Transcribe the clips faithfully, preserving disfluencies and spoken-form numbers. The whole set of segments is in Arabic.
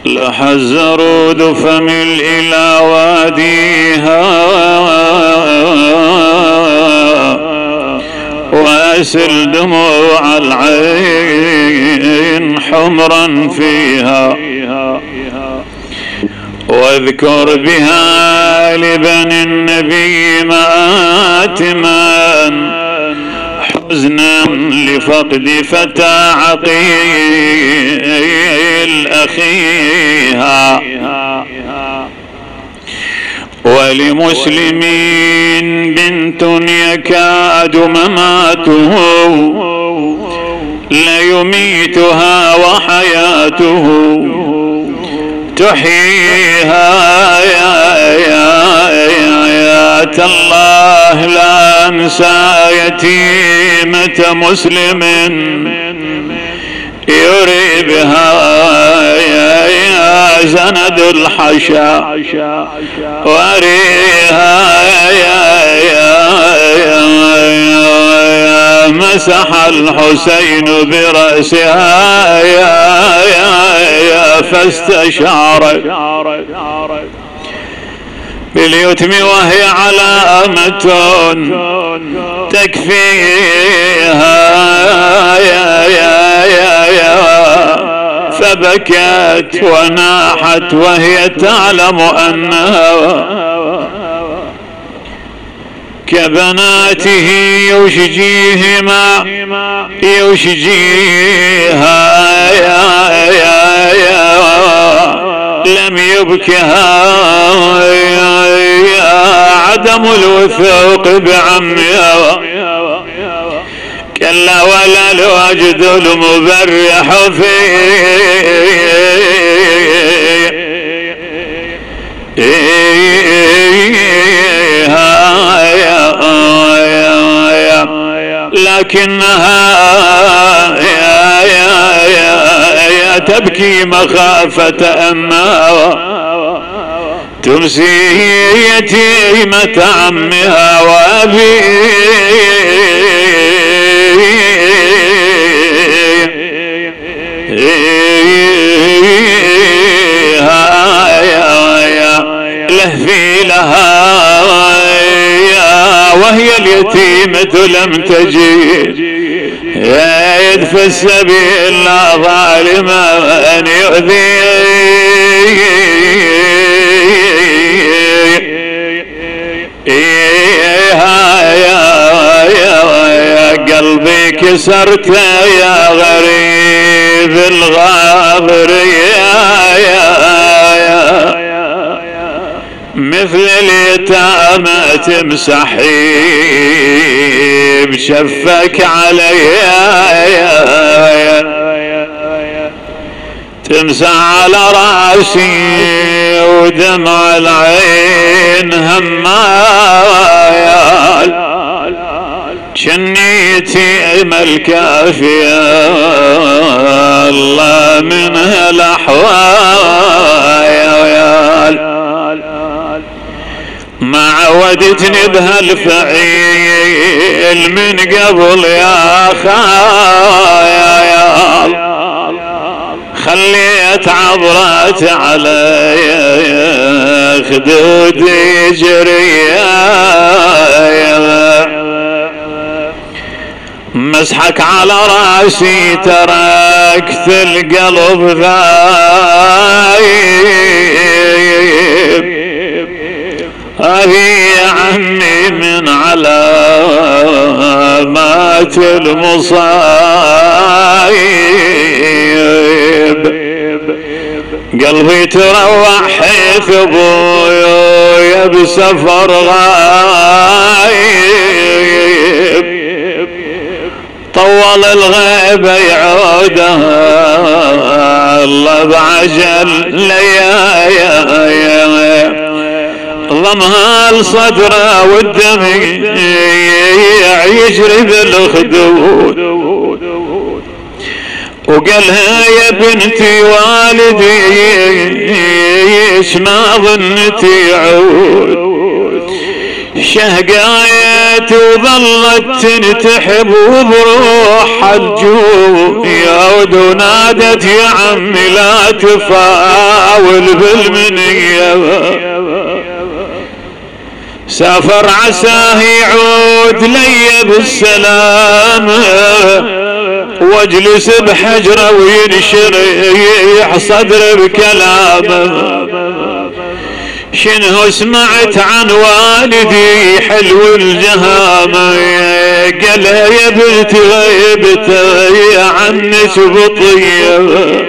لح الزرود فمل إلى واديها وأسل دموع العين حمرا فيها واذكر بها لبني النبي مآتما حزنا لفقد فتى عقيل أخيها ولمسلمين بنت يكاد مماته ليميتها وحياته تحييها يا يا يا الله لا انسى يتيمة مسلم يري بها يا يا زند الحشا وريها يا يا يا مسح الحسين برأسها يا يا يا فاستشارت باليتم وهي علامة تكفيها يا يا يا يا فبكت وناحت وهي تعلم أنها كبناته يشجيهما يشجيها يا يا يا لم يبكها يا يا عدم الوثوق بعمها كلا ولا الوجد المبرح فيها لكنها يا يا يا يا تبكي مخافة أنها تمسي يتيمة عمها وأبيها لهفي لها وهي اليتيمة لم تجد يدفع السبيل لا ظالما أن يؤذي يا قلبي كسرت يا غريب الغابر يا يا مثل اليتامى تمسحي بشفك عليا تمسح على راسي ودمع العين همايا جنيتي الكافية الله منها الأحوال ما عودتني بهالفعيل من قبل يا خايا يا خليت عبرات علي خدودي جريا مسحك على راسي تركت القلب ذايب هذه عني من علامات المصايب قلبي تروح حيث ابويا بسفر غايب طول الغيبة يعودها الله بعجل ليايا ضمها لصدره والدم يجري بالخدود وقالها يا بنتي والدي ايش ما ظنتي يعود شهقايا نادت وظلت تنتحب وبروح الجوع يا ود ونادت يا عمي لا تفاول بالمنية سافر عساه يعود لي بالسلام واجلس بحجره وينشرح صدر بكلامه شنو سمعت عن والدي حلو الجهامة قالها يا بنتي غيبته عنك بطيبة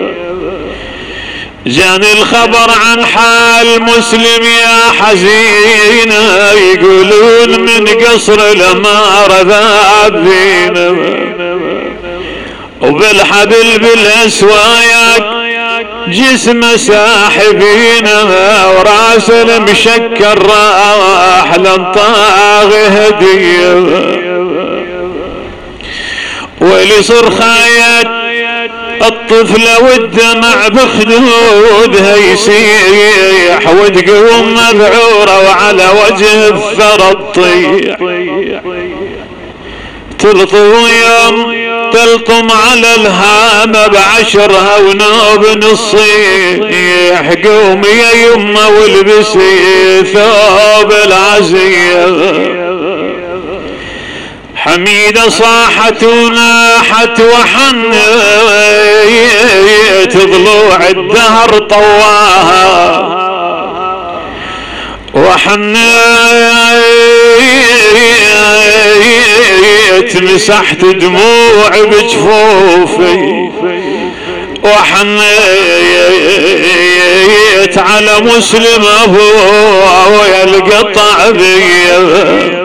جاني الخبر عن حال مسلم يا حزينة يقولون من قصر الأمارة ذاب فينا وبالحبل بالأسواياك جسمه ساحبينه وراس المشكر راح لنطاغ هديه ولي صرخايات الطفلة والدمع بخدودها يسيح وتقوم مذعورة وعلى وجه الثرى تطيح تلطم يوم تلطم على الهامة بعشرها ونوب نصيح قومي يا يمه والبسي ثوب العزية حميدة صاحت وناحت وحنيت ضلوع الدهر طواها وحنيت مسحت دموع بجفوفي وحنيت على مسلم ابوه ويا القطع بيه